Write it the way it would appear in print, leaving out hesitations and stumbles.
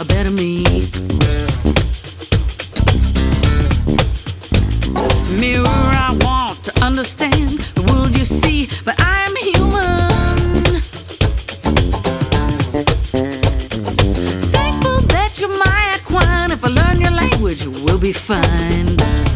a better me. Mirror, I want to understand the world you see, but I am human. Thankful that you're my equine. If I learn your language, we'll be fine.